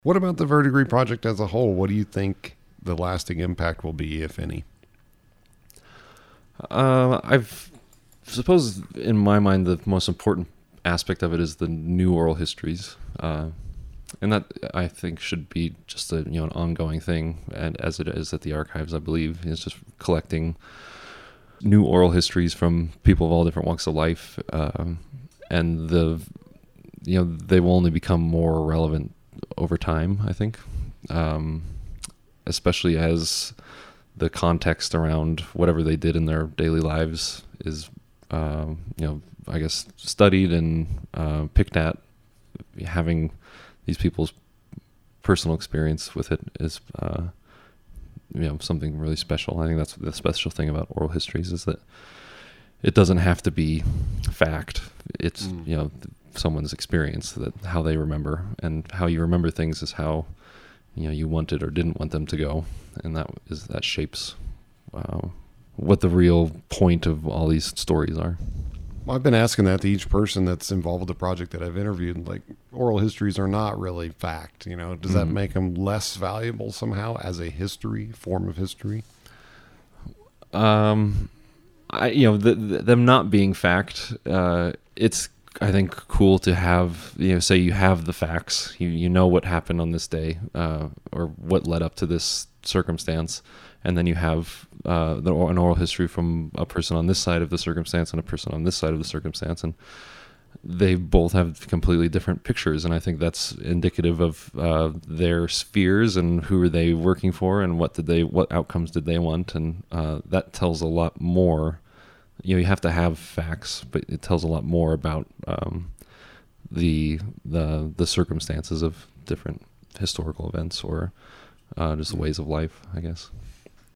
What about the Verdigris project as a whole? What do you think the lasting impact will be, if any? I've suppose in my mind the most important aspect of it is the new oral histories, and that I think should be just an ongoing thing, and as it is at the archives, I believe it's just collecting new oral histories from people of all different walks of life, and they will only become more relevant over time, I think, especially as the context around whatever they did in their daily lives is, I guess, studied and picked at. Having these people's personal experience with it is, something really special. I think that's the special thing about oral histories, is that it doesn't have to be fact. It's, someone's experience, that how they remember, and how you remember things is how you wanted or didn't want them to go, and that shapes what the real point of all these stories are. Well, I've been asking that to each person that's involved with the project that I've interviewed. Like, oral histories are not really fact. Does that make them less valuable somehow as a form of history? Them not being fact, it's, I think, cool to have, say you have the facts, you know what happened on this day, or what led up to this circumstance, and then you have an oral history from a person on this side of the circumstance and a person on this side of the circumstance, and they both have completely different pictures, and I think that's indicative of their spheres and who are they working for, and what outcomes did they want, and that tells a lot more. You have to have facts, but it tells a lot more about the circumstances of different historical events, or just ways of life, I guess.